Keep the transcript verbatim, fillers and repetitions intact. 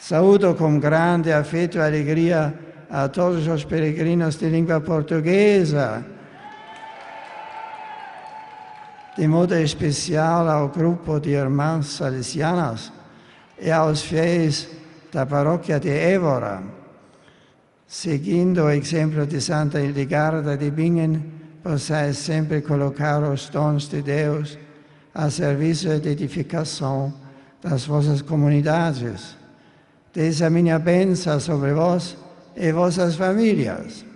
Saúdo com grande afeto e alegria a todos os peregrinos de língua portuguesa, de modo especial ao grupo de irmãs salesianas e aos fiéis da paróquia de Évora. Seguindo o exemplo de Santa Hildegarda de Bingen, possais sempre colocar os dons de Deus a serviço da edificação das vossas comunidades. Desde a minha bênção sobre vós e vossas famílias.